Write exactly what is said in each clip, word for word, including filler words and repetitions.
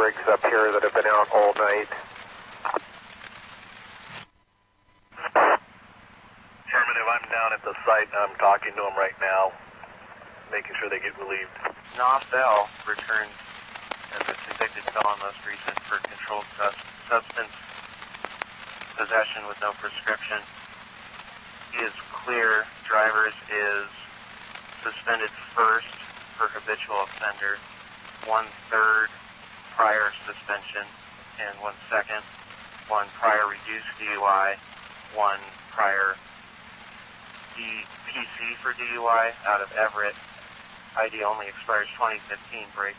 rigs up here that have been out all night. Affirmative, I'm down at the site and I'm talking to them right now, making sure they get relieved. Noffel returns as a convicted felon most recent for controlled sus substance possession with no prescription. He is clear. Drivers is suspended first for habitual offender, one third prior suspension, and one second, one prior reduced D U I, one prior D P C for D U I out of Everett. I D only expires twenty fifteen, break.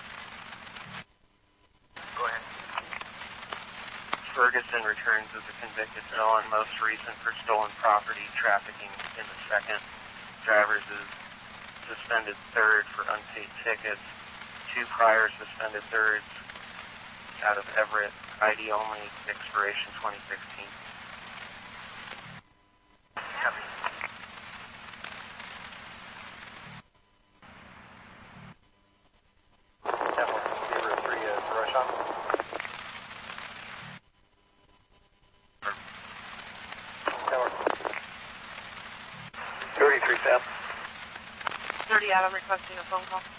Go ahead. Ferguson returns as a convicted felon, most recent for stolen property, trafficking in the second. Drivers is suspended third for unpaid tickets, two prior suspended thirds out of Everett, I D only, expiration twenty sixteen. Copy. Zero three, uh, rush on. thirty-three, Sam. thirty Adam requesting a phone call.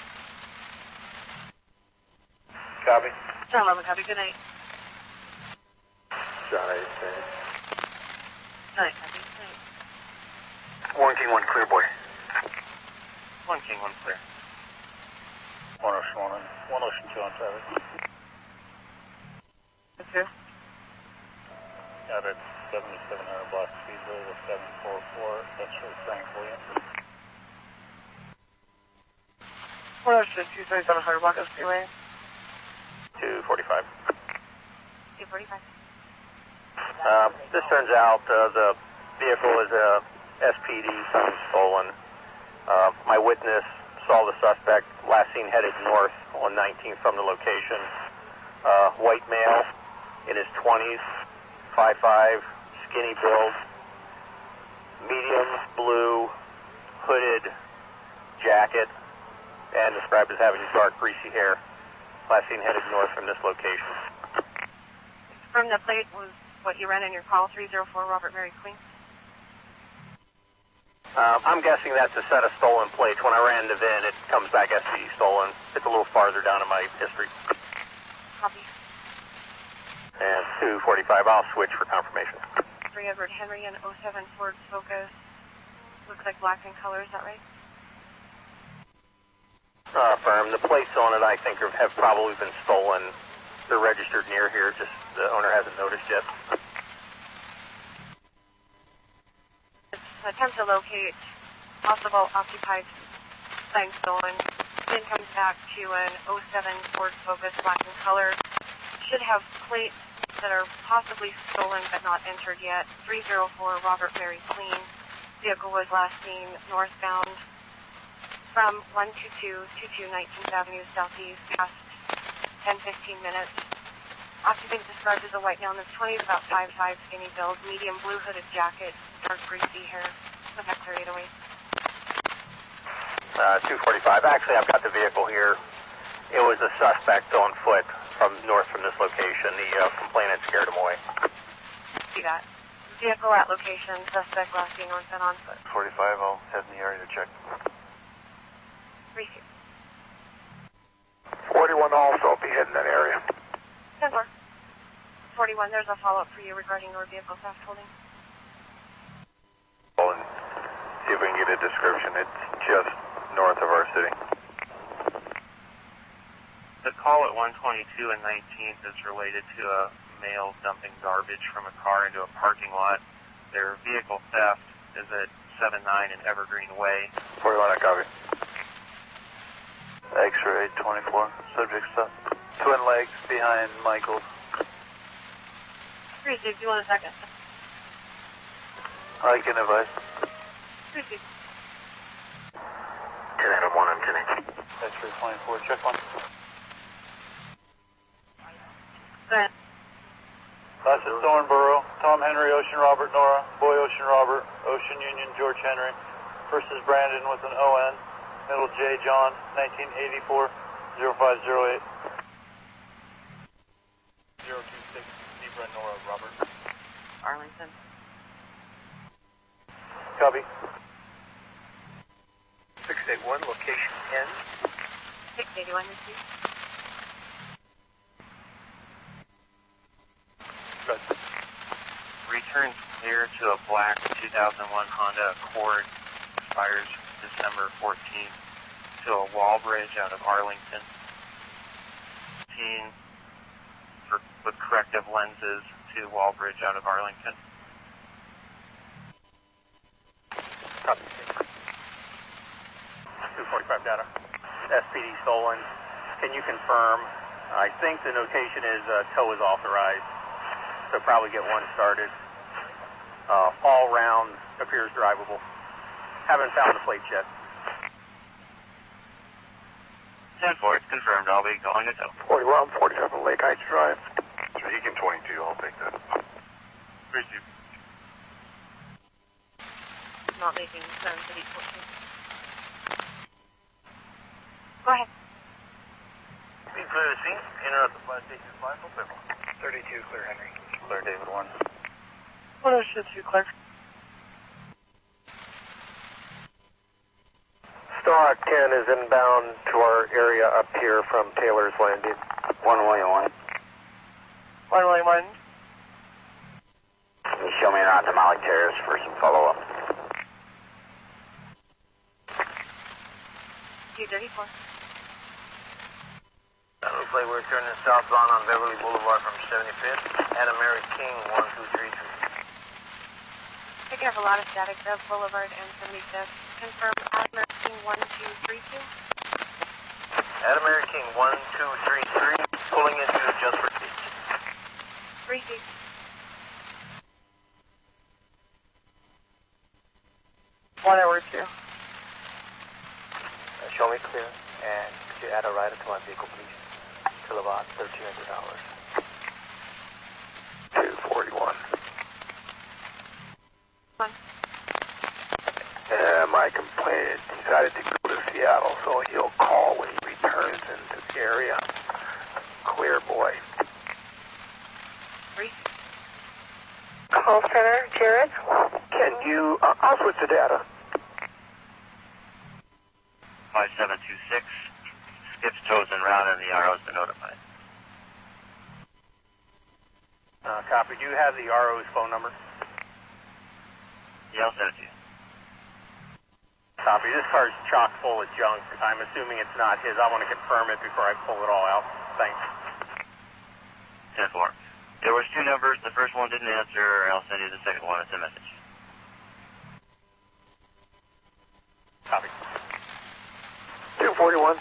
Copy. John eleven, copy. Good night. John eight, Good night, copy. Good night. one King one, clear boy. One King, one clear. One Ocean one, one Ocean two on traffic. That's here. Got it. seventy-seven hundred block Speedway with seven four four, X-ray Frank Williams. One Ocean two thirty-seven hundred block of Speedway. two forty-five. two forty-five. Uh, this turns out uh, the vehicle is a S P D, something stolen. Uh, my witness saw the suspect last seen headed north on nineteenth from the location. Uh, white male in his twenties, five five, skinny build, medium blue hooded jacket, and described as having dark greasy hair. Last seen headed north from this location. From the plate was what you ran in your call, three zero four Robert Mary Queen. Uh, I'm guessing that's a set of stolen plates. When I ran the V I N, it comes back S P D stolen. It's a little farther down in my history. Copy. And two forty-five, I'll switch for confirmation. three Edward Henry and oh seven Ford Focus. Looks like black in color, is that right? Uh, firm. The plates on it, I think, are, have probably been stolen. They're registered near here, just the owner hasn't noticed yet. Attempt to locate possible occupied thing stolen. Then comes back to an oh seven Ford Focus, black in color. Should have plates that are possibly stolen but not entered yet. three zero four Robert Mary Queen. Vehicle was last seen northbound from one two two two two nineteenth Avenue Southeast, past ten fifteen minutes. Occupant described as a white male in his twenties, about five five, skinny build, medium blue hooded jacket, dark greasy hair. Was that clear either way? Uh, two forty-five. Actually, I've got the vehicle here. It was a suspect on foot from north from this location. The uh, complainant scared him away. See that. Vehicle at location, suspect last seen northbound on foot. forty-five, I'll head in the area to check. Receive. forty-one also be heading that area. ten four. forty-one, there's a follow-up for you regarding your vehicle theft holding. And see if we can get a description. It's just north of our city. The call at one twenty-two and nineteenth is related to a male dumping garbage from a car into a parking lot. Their vehicle theft is at seven nine and Evergreen Way. forty-one, I copy. X-ray twenty-four, subject stop. Twin legs behind Michael's. Receive, do you want a second? I can advise. Receive. ten Adam one, I'm ten eight. X-ray twenty-four, check one. Go ahead. That's at Thornborough, Tom Henry, Ocean Robert, Nora, Boy Ocean Robert, Ocean Union, George Henry. First is Brandon with an O N, middle J John, nineteen eighty-four, oh five oh eight. zero two six, Zebra Nora, Robert. Arlington. Copy. six eight one, location ten. six eighty-one, received. Good. Returns clear to a black two thousand one Honda Accord, expires December fourteenth, to a wall bridge out of Arlington. Seen for, with corrective lenses to wall bridge out of Arlington. Copy. two forty-five data. S P D stolen. Can you confirm? I think the notation is uh, tow is authorized, so probably get one started. Uh, all round appears drivable. Haven't found the plates yet. ten four, it's confirmed. I'll be going to tow. forty-one, forty-seven Lake Heights Drive. Beacon twenty-two, I'll take that. Receive. Not making sense at eight fourteen. Go ahead. Be clear to scene. Enter at the flight station five oh seven. thirty-two, clear Henry. Clear David one. one oh two, clear. Star ten is inbound to our area up here from Taylor's Landing. one William one. one William one. Can you show me around to Molly Terrace for some follow-up? two thirty-four. That looks like we're turning southbound on Beverly Boulevard from seventy-fifth. Adam Mary King, one two three three. Picking up a lot of static, Bev Boulevard and seventy-fifth. Confirm Adam Mary King, one two three two. Adam Mary King, one two three three, pulling into just for teach. three feet. one hour two. Uh, show me clear, and could you add a rider to my vehicle, please? Kilowatt, thirteen hundred dollars. two forty-one. One. Uh, my complainant decided to go to Seattle, so he'll call when he returns into the area. Clear, boy. Three. Call center, Jared. Can you, uh, I'll switch the data. five seven two six, skips toes en route and the R O's been notified. Uh, copy. Do you have the R O's phone number? Yeah, I'll send it to you. Copy. This car's chock full of junk. I'm assuming it's not his. I want to confirm it before I pull it all out. Thanks. ten four. There was two numbers. The first one didn't answer. I'll send you the second one. It's a message. Copy. two forty-one.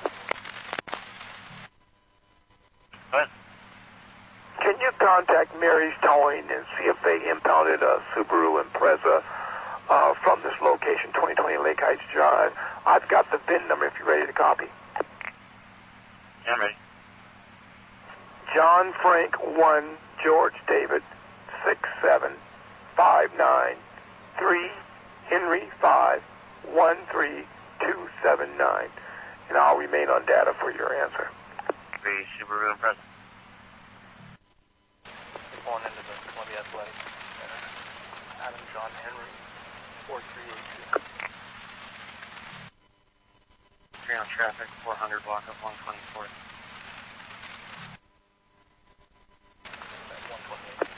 Go ahead. Can you contact Mary's Towing and see if they impounded a Subaru Impreza uh, from this location, twenty twenty Lake Heights Drive? I've got the V I N number if you're ready to copy. Yeah, I'm ready. John Frank one, George David six seven five nine three Henry five one three two seven nine, and I'll remain on data for your answer. Three Subaru Impreza. Going into the Columbia Athletic Center. Adam John Henry, four three eight two. Three on traffic, four hundred block of one twenty-fourth. one twenty-eight.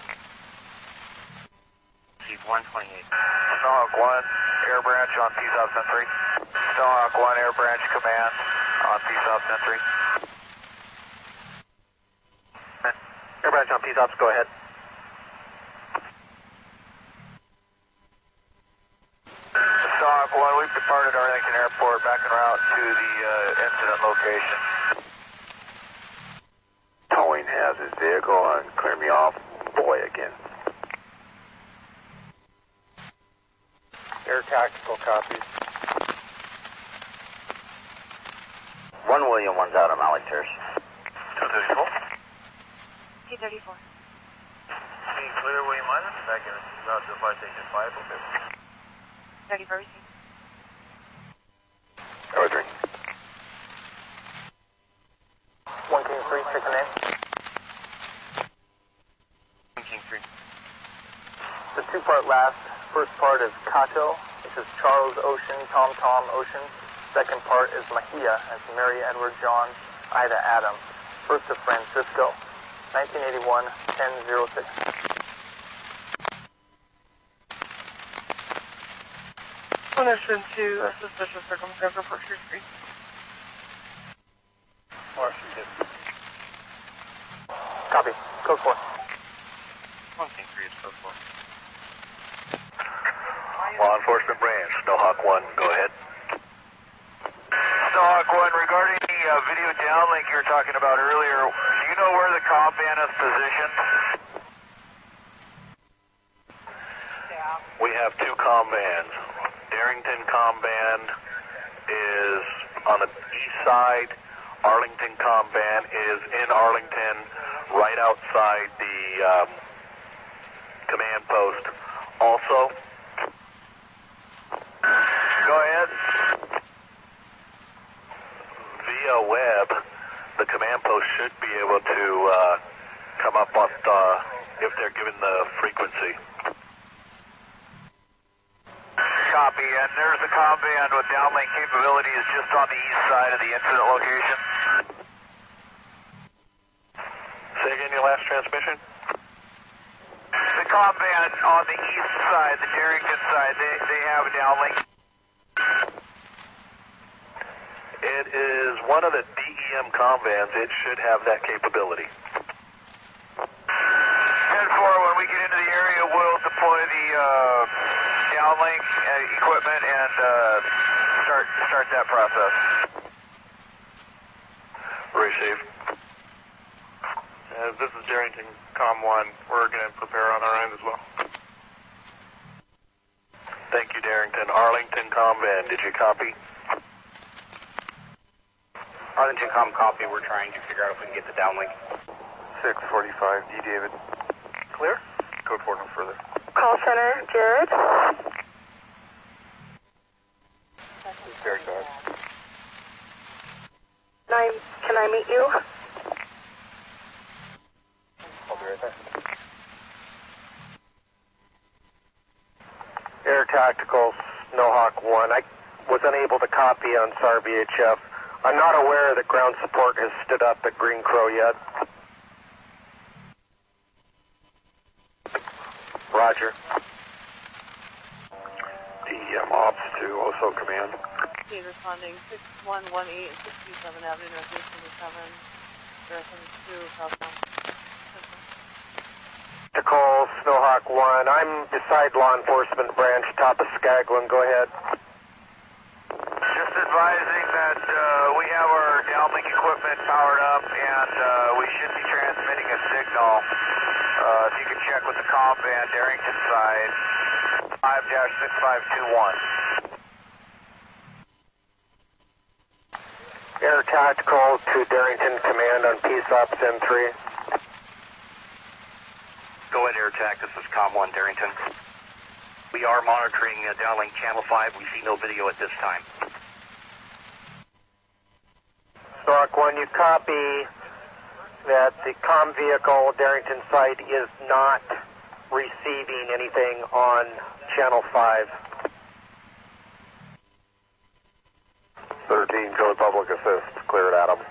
See, one twenty-eight. Stone one, Air Branch on P South Century. Stone one, Air Branch Command on P South Century. Air Branch on P South, go ahead. Stone one, we've departed Arlington Airport back en route to the uh, incident location. Towing has his vehicle and clear me off. Boy again. Air tactical copies. One William, one's out on Molly Terrace. two thirty-four. two thirty-four. Being clear, William Island. Back in route to flight station five oh seven. thirty-four, received. Ordering. One King three, check the name. two-part last. First part is Kato. This is Charles Ocean, Tom Tom Ocean. Second part is Mahia. That's Mary Edward John, Ida Adam. First to Francisco, nineteen eighty-one, ten oh six. Permission to a suspicious circumstance for First Street. Washington. Copy. Code four. one thing three is code four. Law Enforcement Branch, Snowhawk one, go ahead. Snowhawk one, regarding the uh, video downlink you were talking about earlier, do you know where the comm band is positioned? We have two comm bands. Darrington comm band is on the east side. Arlington comm band is in Arlington, right outside the um, command post. Also, Go ahead. via web, the command post should be able to uh, come up on uh, if they're given the frequency. Copy, and there's the comm band with downlink capabilities just on the east side of the incident location. Say again your last transmission? The comm band on the east side, the Darrington side, they, they have a downlink. It is one of the D E M comm bands. It should have that capability. ten four, when we get into the area, we'll deploy the uh, downlink uh, equipment and uh, start start that process. Receive. Uh, this is Darrington comm one. We're going to prepare on our end as well. Thank you, Darrington. Arlington comm band, did you copy? Arlington comm copy. We're trying to figure out if we can get the downlink. six forty-five, D. David. Clear? Code four, no further. Call center, Jared. Very good. Can I, can I meet you? I'll be right there. Air Tactical, Snowhawk one. I was unable to copy on S A R V H F. I'm not aware that ground support has stood up at Green Crow yet. Roger. D E M Ops to O S O Command. Team responding six one one eight sixty-seven Avenue Northeast twenty-seven. Directions to southbound. To call Snowhawk one. I'm beside Law Enforcement Branch, top of Skagwin. Go ahead. Just advising that uh, we have our downlink equipment powered up and uh, we should be transmitting a signal. Uh, if you can check with the comm band, Darrington side, five dash six five two one. Air Tactical to Darrington Command on Peace Ops N three. Go ahead, Air Tac. This is comm one, Darrington. We are monitoring uh, downlink channel five. We see no video at this time. Snowhawk one, you copy that the comm vehicle Darrington site is not receiving anything on channel five. thirteen, code public assist. Clear it, Adam.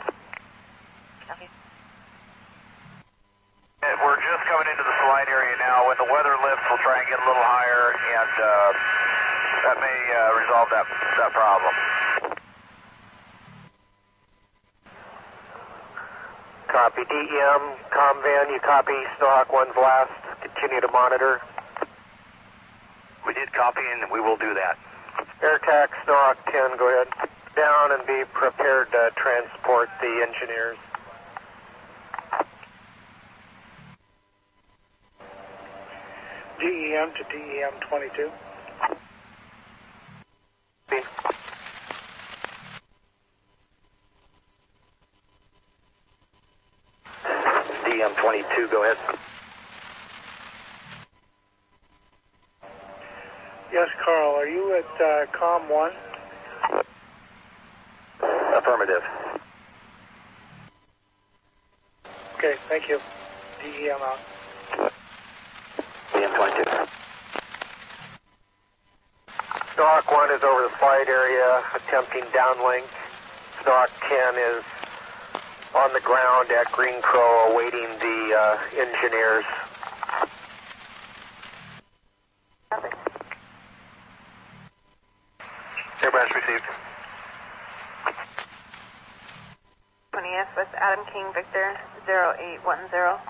And we're just coming into the slide area now. When the weather lifts, we'll try and get a little higher, and uh, that may uh, resolve that, that problem. Copy. D E M, comm van, you copy Snowhawk one's last. Continue to monitor. We did copy, and we will do that. Air Tac, Snowhawk ten, go ahead. Down and be prepared to transport the engineers. D E M to D E M twenty-two. D E M twenty-two, go ahead. Yes, Carl, are you at uh, comm one? Affirmative. Okay, thank you. D E M out. D E M twenty-two. Starhawk one is over the flight area attempting downlink. Starhawk ten is on the ground at Green Crow awaiting the uh, engineers. Airbus received. twentieth with Adam King Victor zero eight one zero.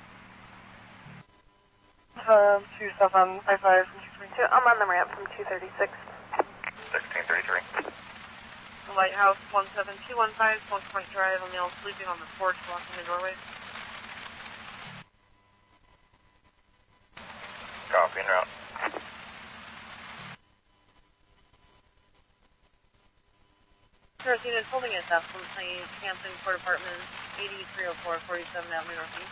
Um, two stuff on I five from two twenty-two. I'm on the ramp from two thirty-six. sixteen thirty-three. Lighthouse one seven two one five, Smoke Point Drive, O'Neill sleeping on the porch, blocking the doorway. Copy en route. First unit holding its up from the Hampton Court Apartments, eighty-three oh four, forty-seventh Avenue Northeast.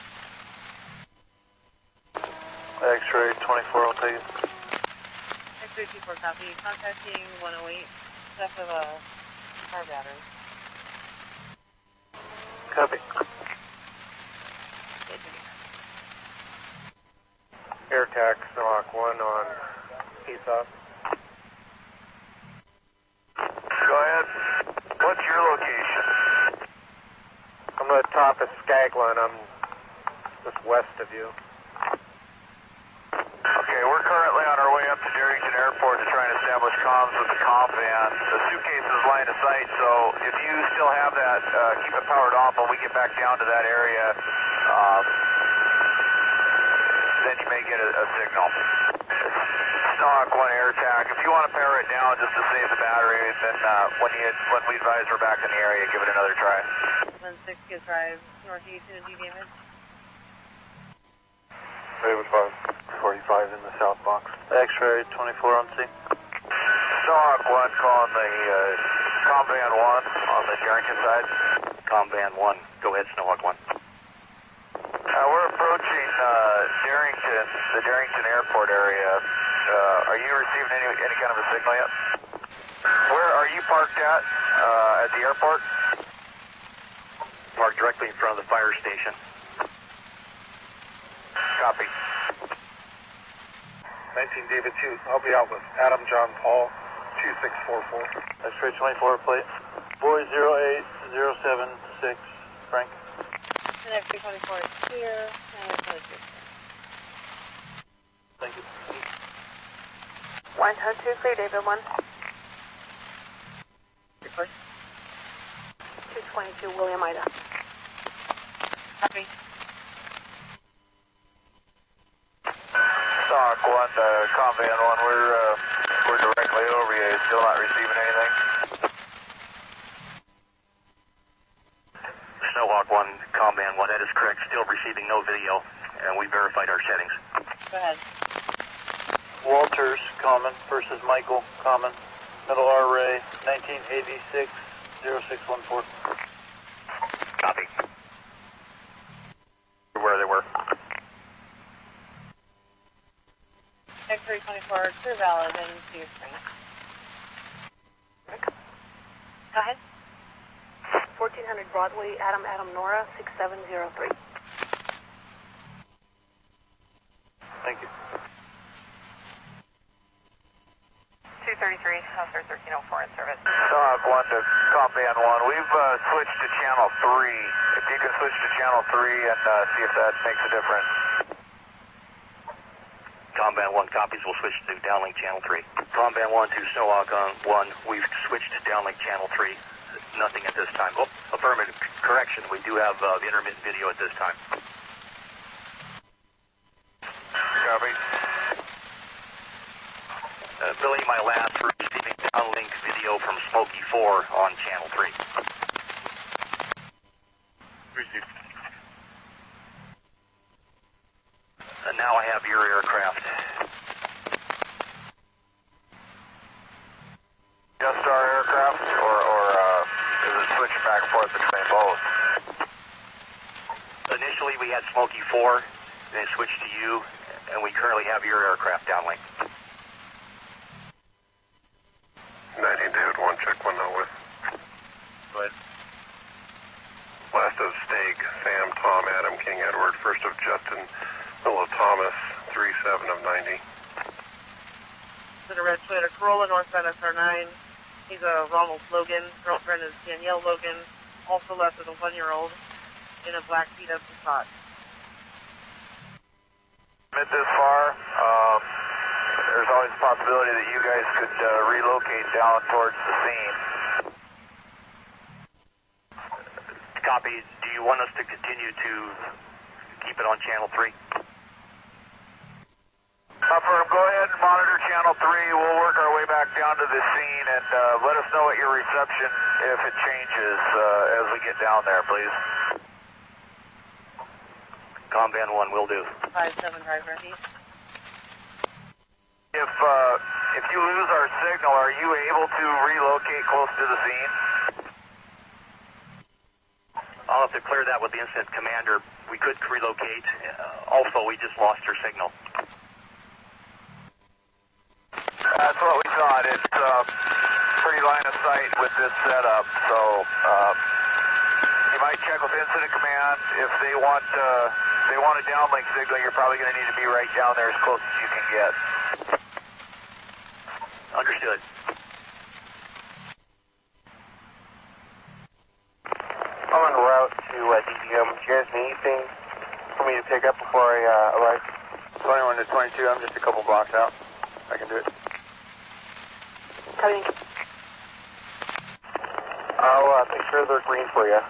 X-ray twenty-four, I'll take it. X-ray two four copy. Contacting one oh eight. Stuff of a car battery. Copy. Air tax, Starhawk one on East Up. Go ahead. What's your location? I'm at the top of Skaglin. I'm just west of you. Okay, we're currently on our way up to Darrington Airport to try and establish comms with the comp van. The suitcase is line of sight, so if you still have that, uh, keep it powered off when we get back down to that area. Um, then you may get a, a signal. Starhawk one air tac. If you want to power it down just to save the battery, then uh, when you when we advise we're back in the area, give it another try. one six Gibbs Drive, northeast, energy damage. Raven five, forty-five in the south box. X-ray twenty-four on scene. Starhawk one calling the uh, comm van one on the Darrington side. Comm van one. Go ahead, Snowhawk one. Uh, we're approaching uh, Darrington, the Darrington Airport area. Uh, are you receiving any any kind of a signal yet? Where are you parked at? Uh, at the airport? Parked directly in front of the fire station. Copy. nineteen David two, I'll be out with Adam John Paul, two six four four. X-ray twenty-four plate. Boy zero eight zero seven six, Frank. And X-ray twenty-four is clear, and it's really clear. Thank you. one oh two, clear David one. Report. two twenty-two, William Ida. Copy. Starhawk one, uh, comm van one, we're, uh, we're directly over you. Still not receiving anything? Snowhawk one, comm van one. That is correct. Still receiving no video, and we verified our settings. Go ahead. Walters, common, versus Michael, common. Middle R Ray, nineteen eighty-six, oh six one four. Copy. Where they were. X-ray twenty-four, clear valid, and to your screen. Go ahead. fourteen hundred Broadway, Adam Adam Nora, six seven zero three. Thank you. two thirty-three, Officer thirteen oh four in service. Starhawk one to comm van one. We've uh, switched to channel three. If you can switch to channel three and uh, see if that makes a difference. Comm van one copies. We'll switch to downlink channel three. Comm van one to Snowhawk on one. We've switched to downlink channel three. Nothing at this time. Oh, affirmative. Correction. We do have uh, the intermittent video at this time. Copy. Uh, Billy, my last for receiving downlink video from Smoky four on channel three. Received. And now I have your aircraft. Just our aircraft, or, or uh, is it switching back and forth between both? Initially, we had Smoky four, then it switched to you, and we currently have your aircraft downlink. nineteen David one, check one now with. Go ahead. Last of Stag, Sam, Tom, Adam, King, Edward. First of Justin, Middle of Thomas, three seven of ninety. in a red Toyota Corolla, northbound S R nine. He's a Ronald Logan. Girlfriend is Danielle Logan, also left with a one-year-old in a black beat-up Passat. Admit this far, um, there's always a possibility that you guys could uh, relocate down towards the scene. Copy. Do you want us to continue to keep it on channel three? Affirm, go ahead and monitor channel three. We'll work our way back down to the scene and uh, let us know what your reception, if it changes uh, as we get down there, please. Comban one will do. five seven drive ready. If, uh, if you lose our signal, are you able to relocate close to the scene? I'll have to clear that with the incident commander. We could relocate. Uh, also, we just lost your signal. That's what we thought. It's uh, pretty line of sight with this setup, so uh, you might check with incident command. If they want uh, if they want a downlink signal, you're probably going to need to be right down there as close as you can get. Understood. I'm en route to uh, D D M. Do you guys need anything for me to pick up before I uh, arrive? twenty-one to twenty-two, I'm just a couple blocks out. I can do it. Coming. I'll uh, make sure they're green for you.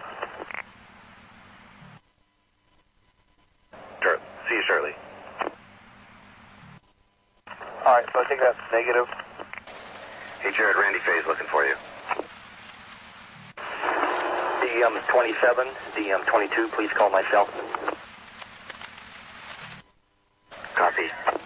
Sure. See you shortly. Alright, so I think that's negative. Hey, Jared, Randy Faye's looking for you. D M twenty-seven, D M twenty-two, please call my cell. Copy.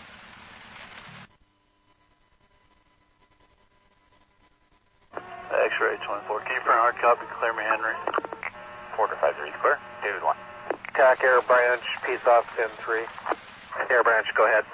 X-ray twenty-four. Can you print hard copy? Clear me, Henry. Porter five three, clear. David one. T A C Air Branch, peace off, ten three. Air Branch, go ahead.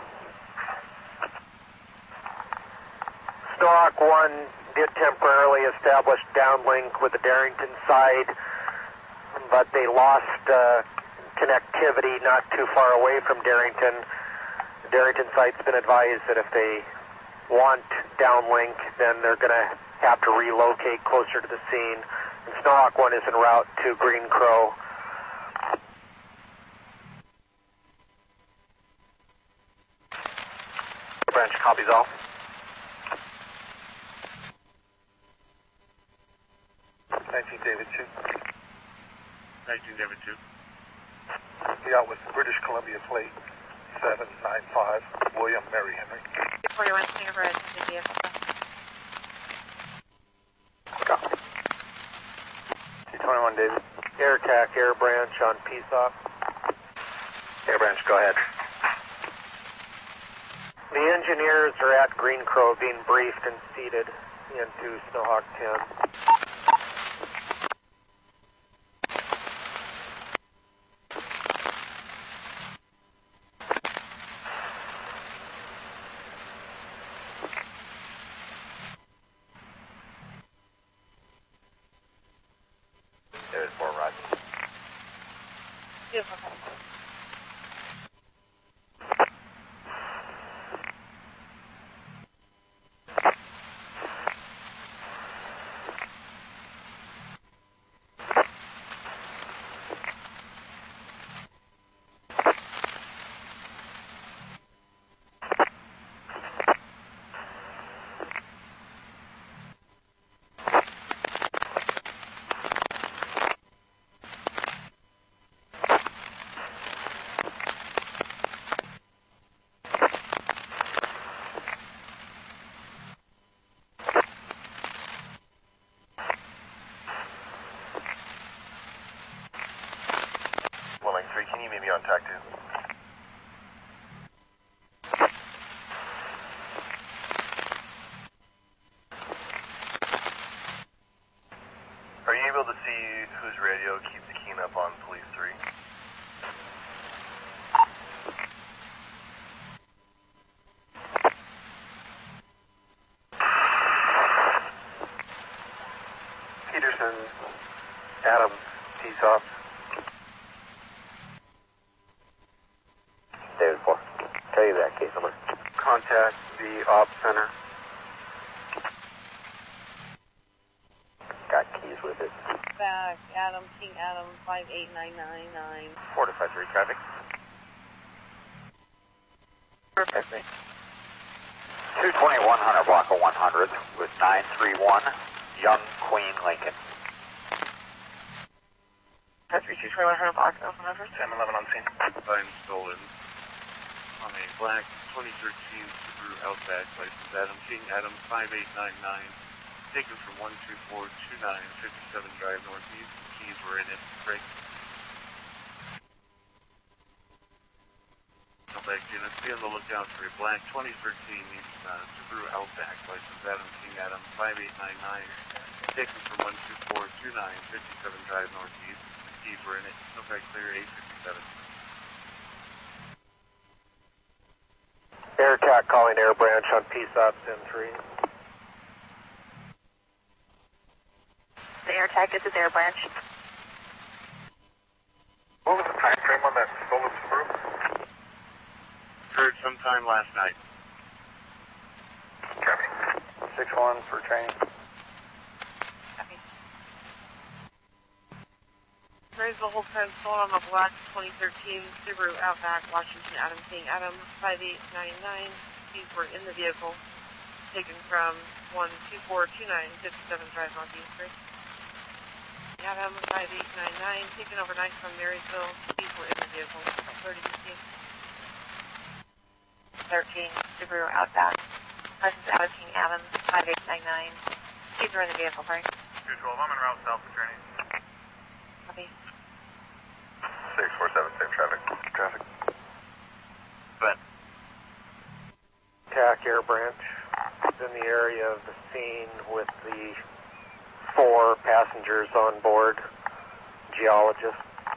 Snorhawk one did temporarily establish downlink with the Darrington side, but they lost uh, connectivity not too far away from Darrington. The Darrington site's been advised that if they want downlink, then they're going to have to relocate closer to the scene. And Snorhawk one is en route to Green Crow. Branch, copies all. nineteen David two. nineteen David two. Be out with British Columbia plate seven nine five, William Mary Henry. Before you run over at the vehicle. Copy. T twenty-one David. Air T A C Air Branch on peace off. Air Branch, go ahead. The engineers are at Green Crow being briefed and seated into Snorhawk ten. There's four rods. Beautiful. Can you meet me on tack two? Are you able to see whose radio keeps the keen up on police three? Peterson, Adams, peace off. David four. Tell you that case number. Contact the Ops Center. TAC, Adam, King Adam, five eight nine nine nine. four to five three traffic. Perfect. two twenty-one Hunter Block of one hundred with nine three one Young Queen Lincoln. five three two twenty-one Hunter Block of one hundred. ten eleven on scene. Time stolen on a black twenty thirteen Subaru Outback, license Adam King, Adam five eight nine nine, taken from one two four two nine fifty-seven Drive Northeast. Keys were in it. Break. Outback units, be on the lookout for a black twenty thirteen uh, Subaru Outback, license Adam King, Adam five eight nine nine, taken from one two four two nine fifty-seven Drive Northeast. The keys were in it. Outback clear eight fifty-seven. Air T A C calling Air Branch on P S O P S M three. The Air Tag, this is Air Branch. What was the time frame on that stolen Subaru? Occurred sometime last night. Copy. six one for training. Copy. Raise the whole time stolen on the black twenty thirteen Subaru Outback, Washington, Adam King, Adam five eight nine nine. Keys were in the vehicle, taken from one two four two nine fifty-seven Drive Northeast. Adam five eight nine nine, taken overnight from Marysville. Keys were in the vehicle. thirty fifteen. thirteen Subaru Outback, license Adam King, Adam five eight nine nine. Keys are in the vehicle, right? two twelve, I'm en route south for training. Copy. six four seven, same traffic. Traffic. Ben. T A C Air Branch is in the area of the scene with the four passengers on board, geologist.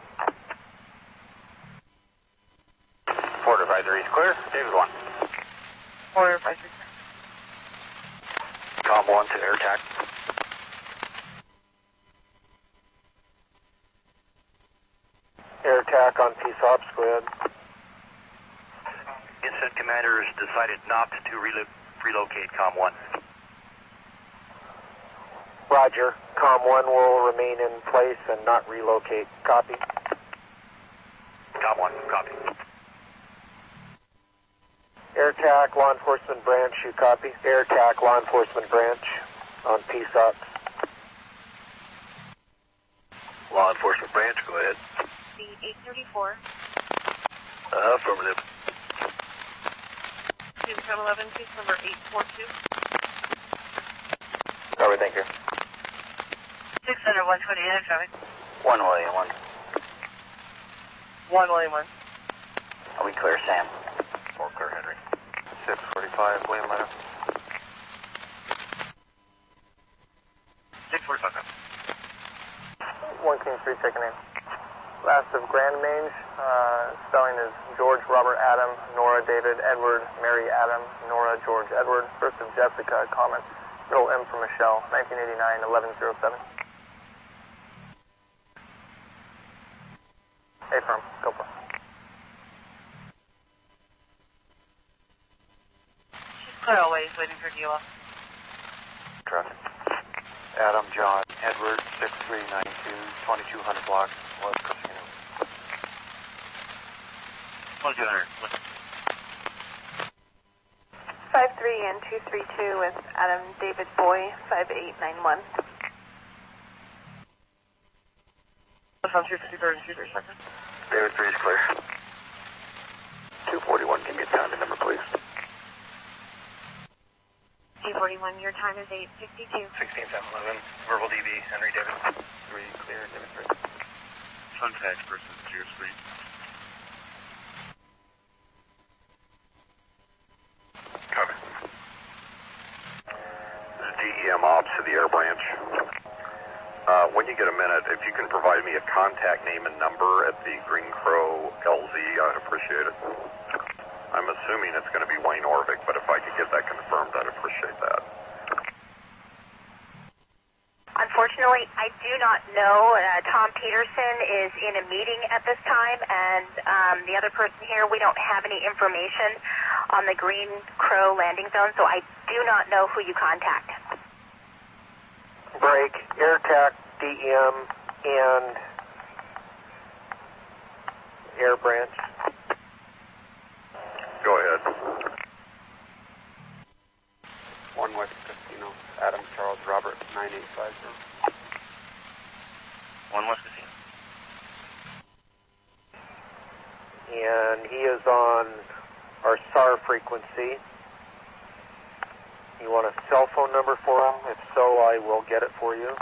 Port advisory is clear. David one. Order five three six. Com one to Air T A C. Air T A C on P S O P Squid. Incident commander has decided not to relo- relocate Com one. Roger. Com one will remain in place and not relocate. Copy. Com one, copy. Air T A C, law enforcement branch, you copy? Air T A C, law enforcement branch on P S O P S. Law enforcement branch, go ahead. The eight thirty-four. Uh, affirmative. Team ten eleven, case number eight four two. Copy, thank you. six hundred, one twenty-eight, traffic. One William, one. One William one. Are we clear, Sam? Four clear, Henry. six forty-five, William Letter. six forty-five. one King three, taking in. Last of Grand Mange, uh, spelling is George Robert Adam, Nora David Edward, Mary Adam, Nora George Edward. First of Jessica, comment. Middle M for Michelle, nineteen eighty-nine, eleven oh seven. A-firm, go for it. She's clear always, waiting for Gila. Traffic. Adam, John, Edward, six three nine two, twenty-two hundred block, West Casino. twenty-two hundred. five three and two three two with Adam David Boy, five eight nine one. That's on two fifty-third and two thirty-second. David three is clear. two forty-one, give me a timing number, please. two forty-one, your time is eight fifty-two. sixteen seven eleven, verbal D B, Henry David. three clear, David three. Contact person to your screen. Copy. This is D E M Ops to the Air Branch. Uh, when you get a minute, if you can provide me a contact name and number at the Green Crow L Z, I'd appreciate it. I'm assuming it's going to be Wayne Orvik, but if I could get that confirmed, I'd appreciate that. Unfortunately, I do not know. Uh, Tom Peterson is in a meeting at this time, and um, the other person here, we don't have any information on the Green Crow landing zone, so I do not know who you contact. Break, Air T A C, D E M, and Air Branch. Go ahead. One West Casino, Adam Charles Robert, nine eight five zero. One West Casino. And he is on our S A R frequency. You want a cell phone number for him? If so, I will get it for you.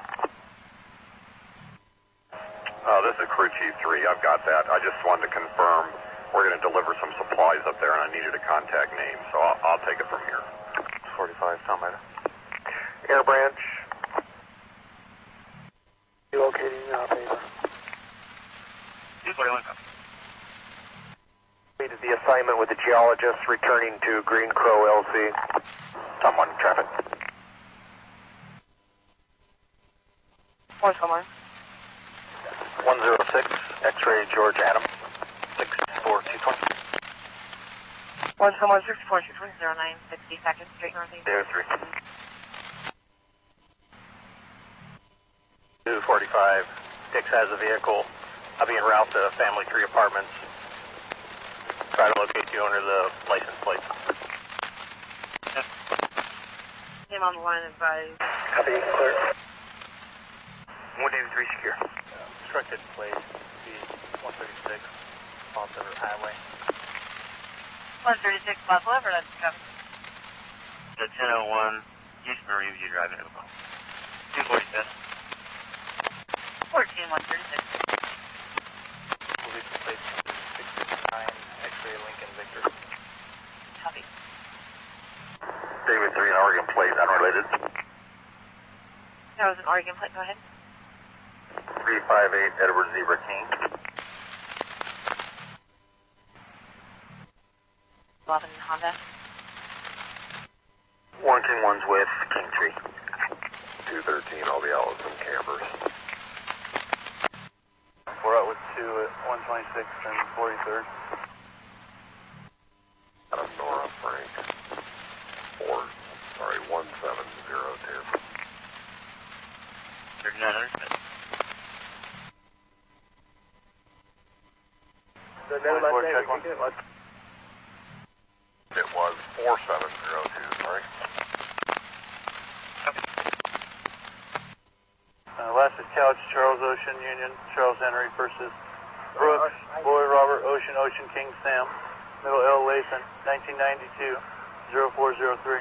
Uh, this is Crew Chief three. I've got that. I just wanted to confirm we're going to deliver some supplies up there, and I needed a contact name, so I'll, I'll take it from here. forty-five, Tom Ida. Air Branch. You locating uh, Beta? two forty-one. Completed the assignment with the geologist, returning to Green Crow L C. Tom one, traffic. One somewhere. one zero six, X-ray George Adam, six four two twenty. One somewhere, six four two twenty, zero nine, sixty seconds, straight northeast. Zero three. two forty-five, Dix has a vehicle. I'll be en route to Family Tree Apartments. Try to locate the owner of the license plate. Name on the line is by... Copy, clear. one David three secure. Obstructed place, B one thirty-six, Falls River Highway. one thirty-six, Bus Lever, that's covered. The ten oh one, East Marine View Drive, Nova. two forty-fifth. fourteen, one thirty-six. Police place six fifty-nine, X-ray Lincoln Victor. Copy. David three, an Oregon plate, unrelated. That was an Oregon plate, go ahead. three five eight, Edward Zebra King. eleven, Honda. one King one's with King three. two thirteen, all the Allison campers. We're out with two at one twenty-six and forty-third. Adam Nora Frank. Four, sorry, one seven zero two. thirty-nine hundred. It was four seven zero two, sorry. Uh, last is Couch, Charles Ocean, Union, Charles Henry versus Brooks, Boy Robert, Ocean, Ocean, King Sam, Middle L Lathan, nineteen ninety-two, zero four zero three.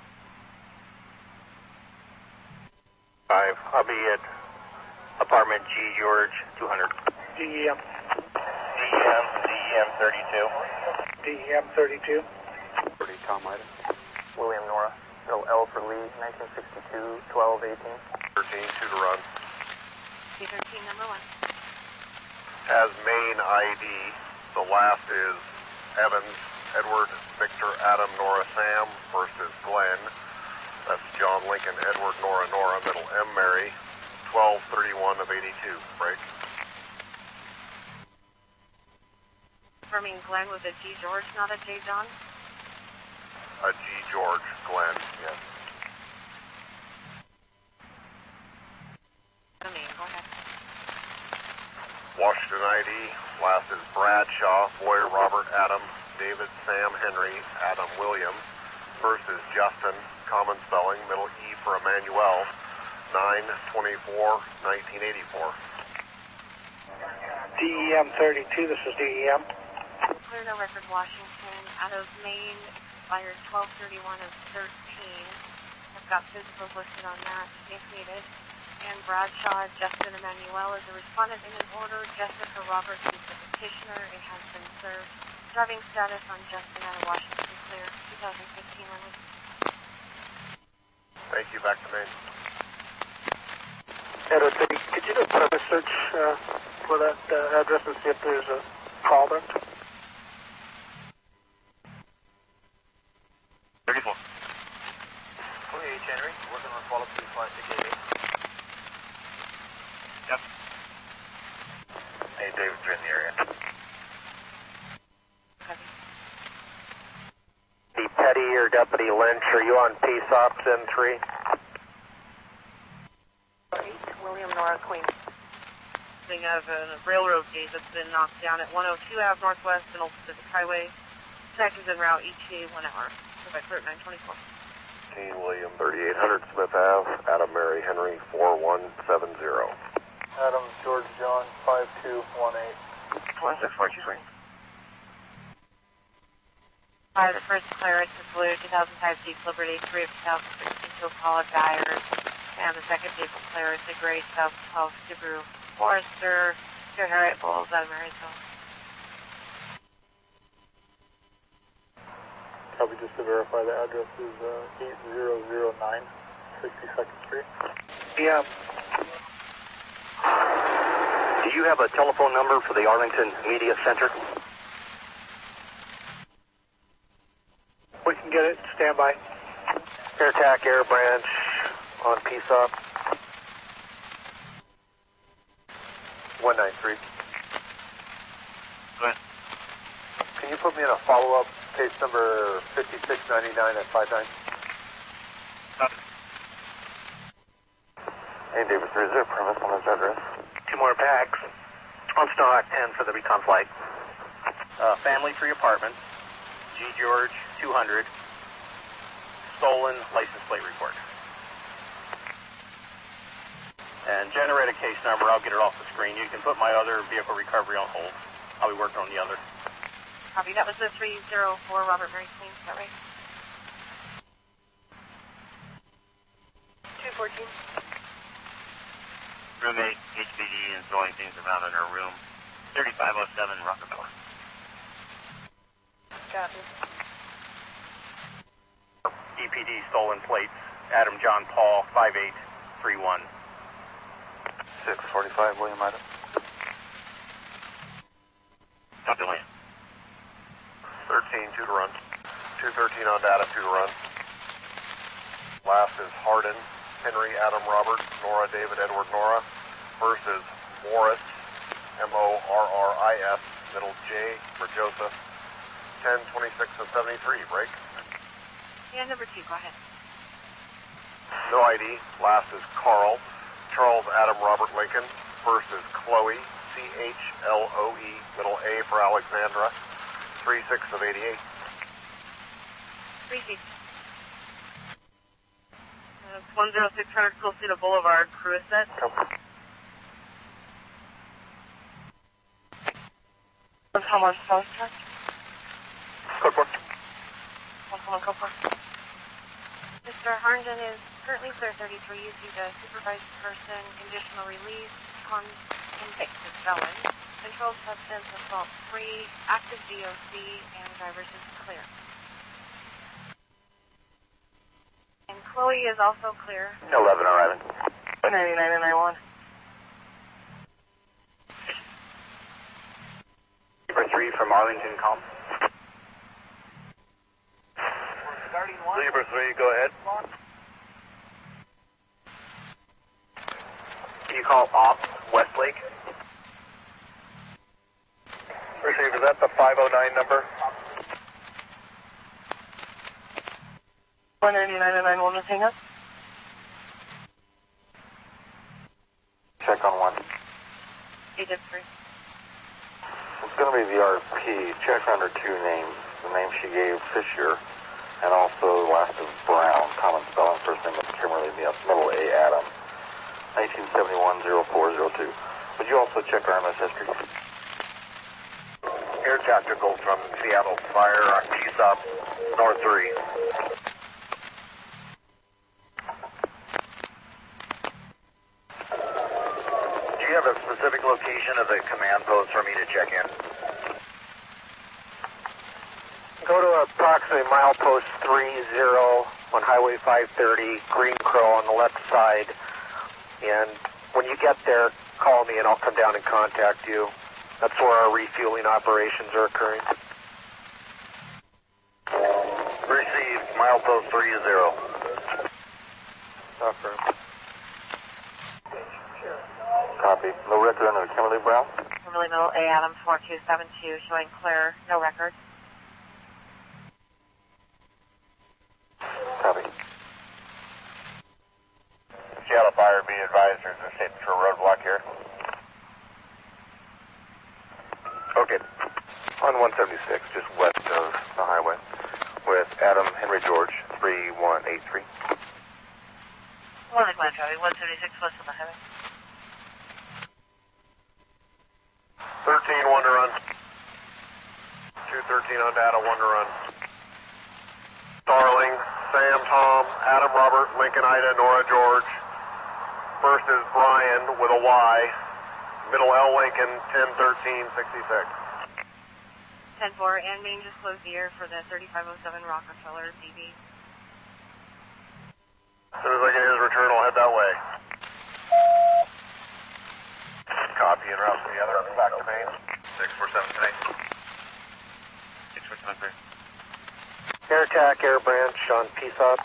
Five, I'll be at apartment G George two hundred. D E M. D E M, D E M thirty-two. D E M thirty-two. thirty, Tom Ida. William Nora. Middle L for Lee, nineteen sixty-two, twelve eighteen. thirteen, two to run. C thirteen, number one. Has main I D, the last is Evans, Edward, Victor, Adam, Nora, Sam. First is Glenn. That's John Lincoln, Edward, Nora, Nora. Middle M, Mary. twelve thirty-one of eighty-two. Break. Confirming Glenn with a G George, not a J John. A G George, Glenn, yes. I mean, go ahead. Washington I D, last is Bradshaw, Boy, Robert, Adam, David, Sam, Henry, Adam, William. First is Justin, common spelling, middle E for Emmanuel, nine twenty-four nineteen eighty-four. D E M thirty-two, this is D E M. Clear no record, Washington. Out of Maine, expired twelve thirty-one of thirteen. I've got physicals listed on that if needed. And Bradshaw, Justin Emmanuel is a respondent in an order. Jessica Roberts is the petitioner. It has been served. Driving status on Justin out of Washington clear. twenty fifteen only. Thank you, back to Maine. Edward, could you do a premise search uh, for that uh, address and see if there's a call there? thirty-four. twenty-eight Henry, working on follow-up to five six eight eight. Yep. Hey, David, you're in the area. Copy. The Petty or Deputy Lynch, are you on Peace Ops N three? eight, William Nora, Queen. something of a railroad gate that's been knocked down at one oh two Ave Northwest and Old Pacific Highway. Tech is en route E T A one hour. So by clear at nine twenty-four. William thirty-eight hundred Smith Ave, Adam Mary Henry four one seven zero. Adam George John five two one eight. one six four two three. Fire the first clearance is Blue two thousand five Jeep Liberty, three of two thousand sixteen to Apollo Dyers, and the second vehicle clearance, a gray South twelve Subaru Forester, to Harriet Bowles out of Marysville. Probably just to verify the address is uh, eight thousand nine, sixty-second Street. Yeah. Do you have a telephone number for the Arlington Media Center? We can get it. Stand by. Air T A C Air Branch on P S O P. one nine three. Go ahead. Can you put me in a follow-up? Case number fifty-six ninety-nine at five nine. Copy. Hey, David three zero, premise on this address. Two more packs on Snowhawk ten for the recon flight. Uh, family three apartments, G George two hundred, stolen license plate report. And generate a case number, I'll get it off the screen. You can put my other vehicle recovery on hold. I'll be working on the other. Copy. That was the three oh four Robert Mary Queen. Is that right? two fourteen. Roommate, H P D, and throwing things around in her room. thirty-five oh seven Rockefeller. Copy. E P D stolen plates, Adam John Paul five eight three one. six forty-five, William Ida. Copy, William. thirteen, two to run. two thirteen on data, two to run. Last is Hardin, Henry, Adam, Robert, Nora, David, Edward, Nora. First is Morris, M O R R I S, middle J for Joseph. ten, twenty-six, and seventy-three, break. Yeah, number two, go ahead. No I D. Last is Carl, Charles, Adam, Robert, Lincoln. First is Chloe, C H L O E, middle A for Alexandra. three six of eighty-eight. Three feet. Uh, it's one oh six hundred Colcita Boulevard, crew is set. One come on, south truck. Code four. One come on, code four. Mister Harnden is currently clear thirty-three. You see the supervised person, conditional release, convicted felon, controlled substance, assault three, active D O C, and driver's is clear. And Chloe is also clear. eleven arriving. ninety-nine and ninety-one. Zebra three from Arlington, com. Zebra three, go ahead. Can you call Ops Westlake? Receive, is that the five oh nine number? one ninety-nine and ninety-one was hang up. Check on one. Agent three. It's going to be the R P. Check under two names. The name she gave, Fisher, and also the last is Brown. Common spelling. First name is Kimberly, middle A, Adam. nineteen seventy-one oh four oh two. Would you also check our M S history? Air Tactical from Seattle Fire on P S O P, North three. Do you have a specific location of the command post for me to check in? Go to approximately milepost three zero on Highway five thirty, Green Crow on the left side. And when you get there, call me and I'll come down and contact you. That's where our refueling operations are occurring. Received, milepost three zero. Affirm. Copy. No record under Kimberly Brown? Kimberly Middle A, Adam four two seven two, showing clear, no record. Copy. Seattle Fire, be advised there's a state patrol roadblock here. On one seventy-six, just west of the highway, with Adam Henry George, three one eight three. One Atlanta traffic, one seventy-six west of the highway. thirteen, one to run. two thirteen on data, one to run. Starling, Sam, Tom, Adam, Robert, Lincoln, Ida, Nora, George. First is Brian with a Y. Middle L, Lincoln, ten thirteen sixty-six. ten four, and main just closed the air for the thirty-five oh seven Rockefeller D B. As soon as I get his return, I'll head that way. Copy, and route to the other, back to main. six four seven tonight. six four seven three. Air Attack, Air Branch on P S O P.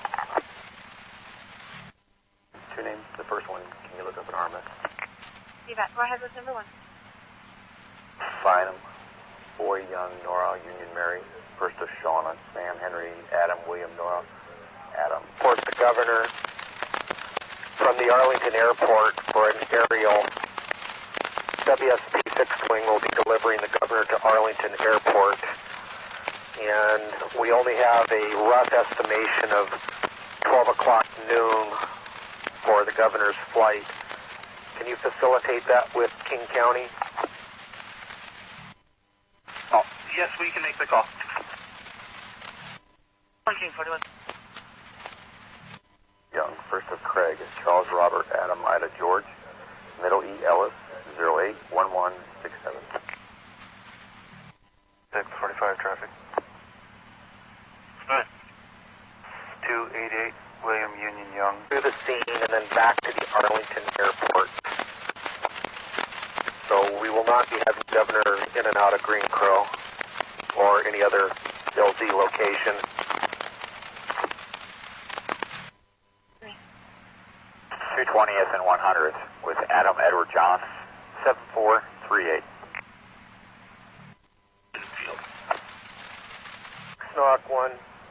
Two names. The first one, can you look up an armament? See that? Go ahead with number one. Find them. Boy, Young, Nora, Union, Mary. First is Shauna, Sam, Henry, Adam, William, Nora, Adam. Report the governor from the Arlington Airport for an aerial. W S P six wing will be delivering the governor to Arlington Airport. And we only have a rough estimation of twelve o'clock noon for the governor's flight. Can you facilitate that with King County? Oh, yes, we can make the call. King forty-one. Young, first of Craig, Charles Robert, Adam, Ida, George. Middle E. Ellis, zero eight one one six seven. six forty-five traffic. Right. two eighty-eight, William Union Young. To the scene and then back to the Arlington Airport. So we will not be having Governor in and out of Green Crow or any other L Z location. two twentieth and one hundredth with Adam Edward John, seven four three eight. Snog one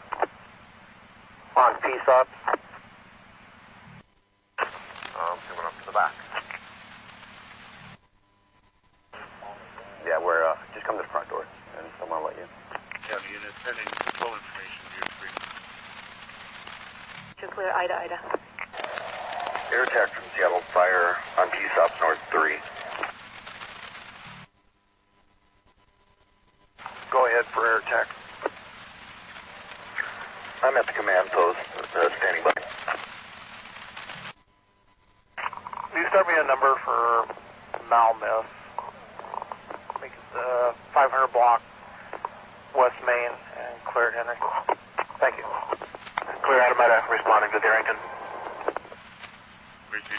on P S O P. Um, coming up to the back. Yeah, we're, uh, just come to the front door and someone will let you. Yeah, the unit sending full information to your screen. To clear Ida, Ida. Air Attack from Seattle, fire on P S O P North three. Go ahead for air attack. I'm at the command post, uh, standing by. Can you start me a number for Malmeth? I think it's uh, five hundred block, West Main, and clear Henry. Thank you. Clear Adamita, responding to Darrington. Receive.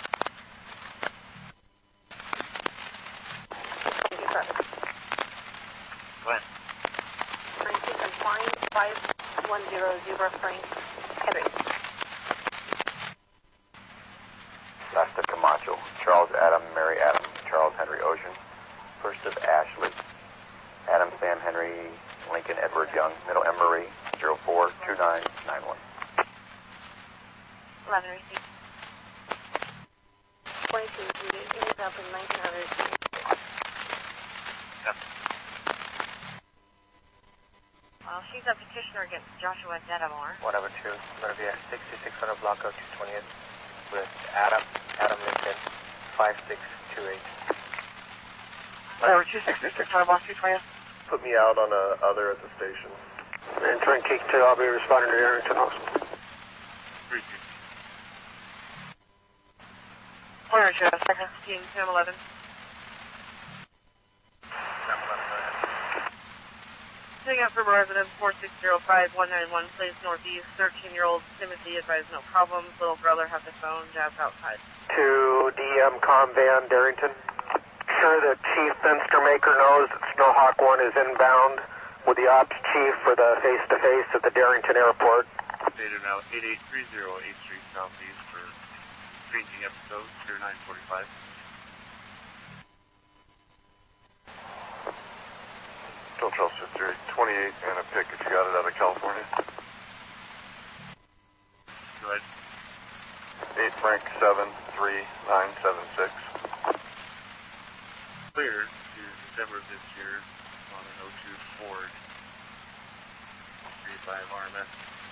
Go ahead. Francis, I'm flying five one zero zero Frank Henry. Last of Camacho, Charles Adam, Mary Adam, Charles Henry Ocean. First of Ashley, Adam Sam Henry, Lincoln Edward Young, Middle M Marie, zero four two nine nine one. eleven receive. twenty-two, Judy, it is up in nineteen hundred. Yep. Well, she's a petitioner against Joshua Dedamore. one over two, going to be at sixty-six hundred block of two twentieth with Adam, Adam Lincoln, five six two eight. Whatever, two sixty-six hundred block two twentieth. Put me out on a other at the station. And turn K two, I'll be responding to Darrington also. Receive. Corner show, second team, Sam eleven. Sitting up from residence four six zero five one nine one, place northeast, thirteen-year-old Timothy advised no problems. Little brother have the phone, jabs outside. To D M Com Van Darrington. Sure that Chief Fenstermaker knows that Snowhawk one is inbound with the ops chief for the face-to-face at the Darrington Airport. Data now eight eight three zero eighth Street Southeast for streaking episode zero nine forty-five. Still Charles Sister, twenty-eight and a pick if you got it out of California. Go ahead. eight Frank seven three nine seven six. Cleared to December of this year on an oh two Ford. three five R M S.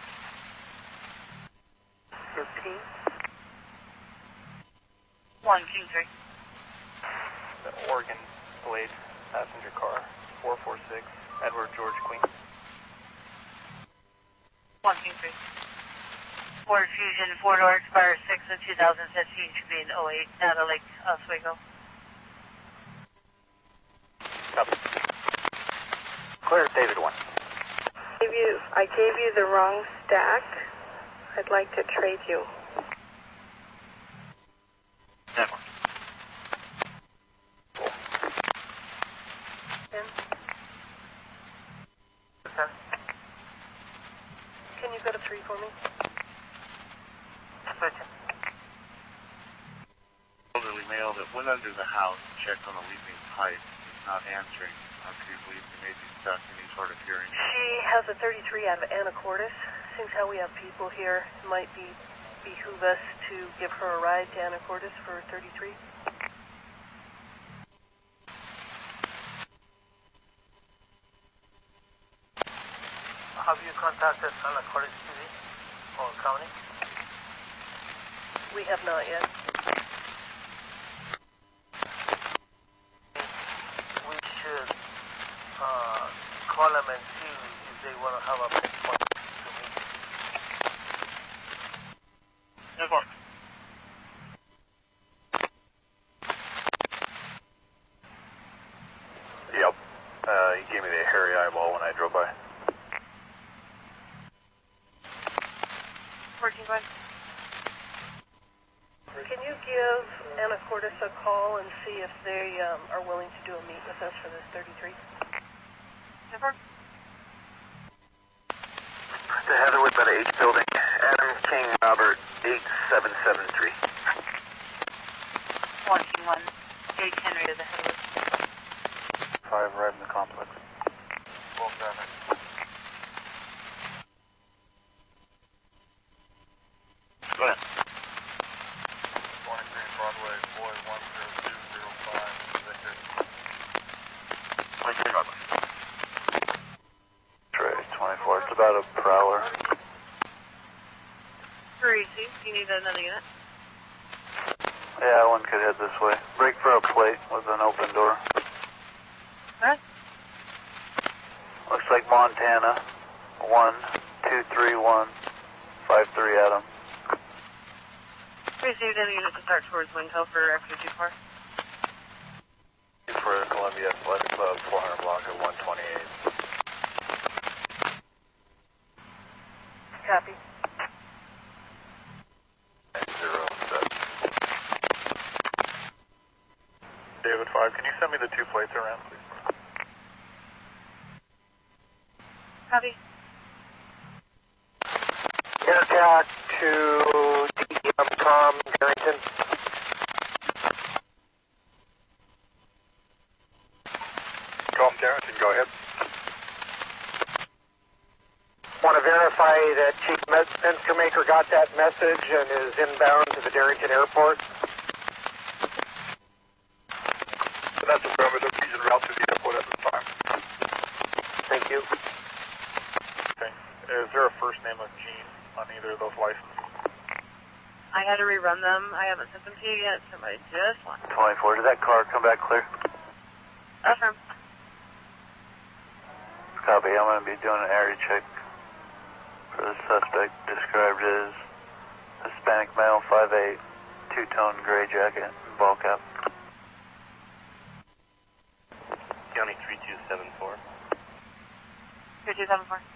fifteen. one King three. The Oregon Blade passenger car, four four six, Edward George Queen. one King three. Ford Fusion, four-door, expires six of two thousand fifteen, should be in oh eight, out of Lake Oswego. Copy. Clear, David one. Gave you, I gave you the wrong stack. I'd like to trade you. Network. Cool. Ten. Ten. Can you go to three for me? Elderly male that went under the house and checked on the leaking pipe is not answering. How could you believe he may be stuck in any sort of hearing? She has a thirty-three out of Anacortes. Since how we have people here, it might be behoove us to give her a ride to Anacortes for thirty-three. Have you contacted Anacortes P D or county? We have not yet. We should uh, call them and see if they want to have a pinpoint to meet. Network. Yep. Uh, he gave me the hairy eyeball when I drove by. fourteen one. Can you give Anacortes a call and see if they um, are willing to do a meet with us for this thirty-three? Network. To Heatherwood by the H building. Adam King Robert eight seven seven three. one King one. H Henry to the Heatherwood. Five right in the complex. Full seven. Go ahead. twenty-three Broadway, boy one zero two zero five, Victor. twenty-three Broadway. Trey, twenty-four. It's about a per hour. Three C. You need another unit? Yeah, one could head this way. Break for a plate with an open door. Huh? Looks like Montana. One, two, three, one, five, three, Adam. Received any unit to start towards Winco for extra two four. For Columbia Athletic Club, four hundred block at one twenty-eight. Copy. Zero, seven. David five, can you send me the two plates around, please? Copy. AirTac to D M Tom Darrington. Tom Darrington, go ahead. Want to verify that Chief Menstermaker got that message and is inbound to the Darrington Airport. That's affirmative. He's en route to the airport at this time. Thank you. Okay. Is there a first name of Gene on either of those licenses? I had to rerun them. I haven't sent them to you yet. Somebody just want. twenty-four. Did that car come back clear? Affirm. Copy. I'm going to be doing an area check for the suspect described as Hispanic male, five eight, two-tone gray jacket, and ball cap. County three two seven four. three two seven four.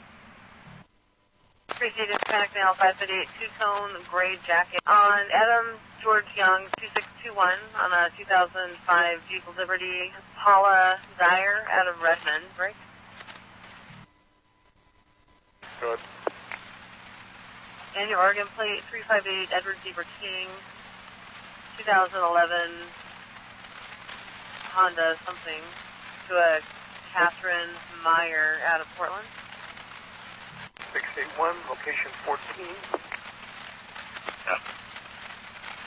Received Hispanic male, five foot eight, two-tone gray jacket. On Adam George Young, two six two one, on a two thousand five Jeep Liberty Paula Dyer out of Redmond, right? Good. And your Oregon plate, three five eight Edward Zebra King, two thousand eleven Honda something, to a Catherine Meyer out of Portland. six eight one, location fourteen. Yeah.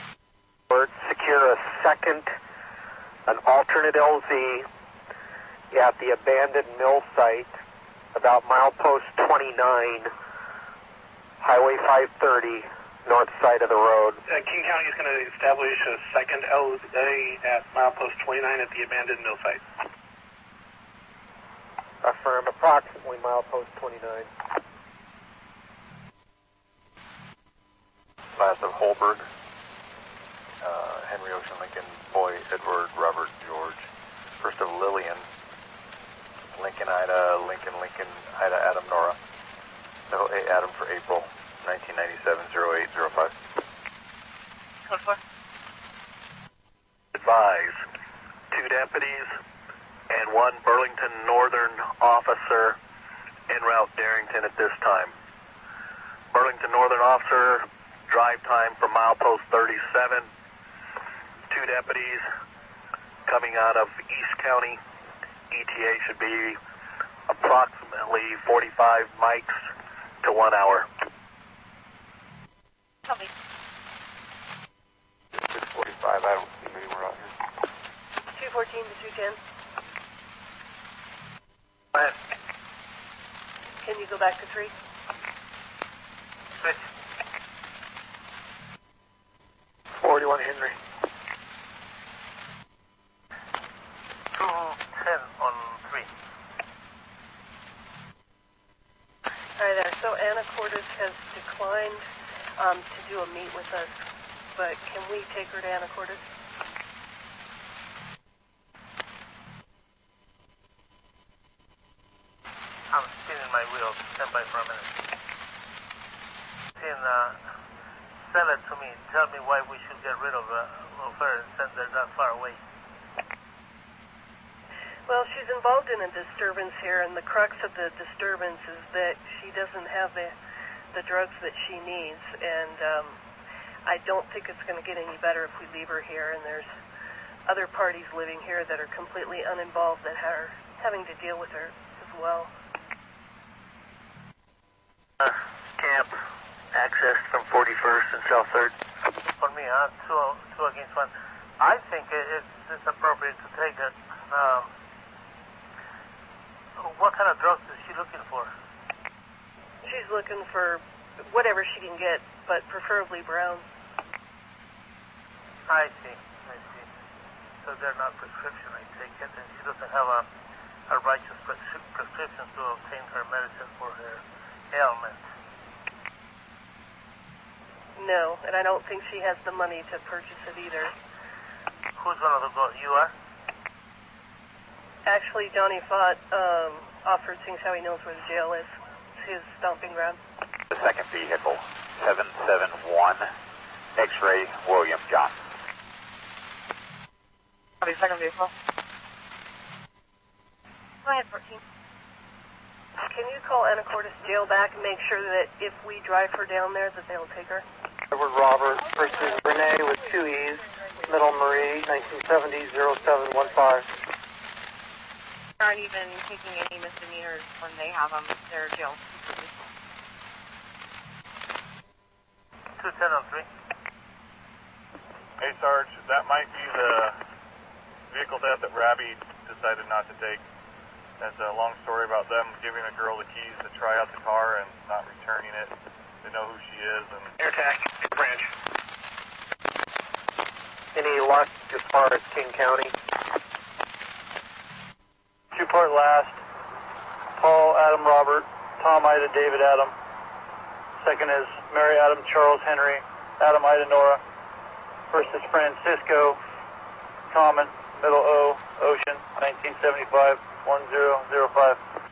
Or secure a second, an alternate L Z at the abandoned mill site, about milepost twenty-nine, Highway five thirty, north side of the road. Uh, King County is going to establish a second L A at milepost twenty-nine at the abandoned mill site. Affirm, approximately milepost twenty-nine. Last of Holberg, uh, Henry Ocean Lincoln, Boy Edward Robert George. First of Lillian, Lincoln Ida, Lincoln Lincoln Ida Adam Nora. Middle A Adam for April, nineteen ninety-seven, oh eight oh five. Code four. Advise, two deputies and one Burlington Northern officer en route Darrington at this time. Burlington Northern officer, drive time for milepost thirty-seven. Two deputies coming out of East County. E T A should be approximately forty-five mics to one hour. Tell me. six forty-five, I don't see many more out here. two fourteen to two ten. Go ahead. Can you go back to three? Switch. forty-one Henry. two ten on three. Hi there. So Anna Cordes has declined um, to do a meet with us, but can we take her to Anna Cordes? I'm spinning my wheels. Stand by for a minute. Then, uh, send it to me. Tell me why we should get rid of, uh, of her since they're that far away. Well, she's involved in a disturbance here, and the crux of the disturbance is that she doesn't have the the drugs that she needs, and um, I don't think it's going to get any better if we leave her here, and there's other parties living here that are completely uninvolved that are having to deal with her as well. Uh, camp, access from forty-first and South third. For me, uh, two, two against one. I think it, it's, it's appropriate to take it. Um, what kind of drugs is she looking for? She's looking for whatever she can get, but preferably brown. I see, I see. So they're not prescription, I take it, and she doesn't have a, a righteous prescri- prescription to obtain her medicine for her ailment. No, and I don't think she has the money to purchase it either. Who's one of the go? You are? Actually, Johnny Fott um, offered, seeing how he knows where the jail is. It's his stomping ground. The second vehicle, seven seven one, X-ray, William John. Copy, second vehicle. Go ahead, fourteen. Can you call Anna Cordes jail back and make sure that if we drive her down there that they'll take her? Edward Robert versus Renee with two E's, Middle Marie, nineteen seventy, oh seven one five. Aren't even taking any misdemeanors when they have them. They're jailed. two ten on three. Hey, Sarge, that might be the vehicle theft that Rabbi decided not to take. That's a long story about them giving a girl the keys to try out the car and not returning it. They know who she is. And Air tag, branch. Any luck as far as King County? Two-part last. Paul Adam Robert, Tom Ida David Adam. Second is Mary Adam Charles Henry, Adam Ida Nora. First is Francisco Common, middle O, Ocean, nineteen seventy-five, one zero zero five.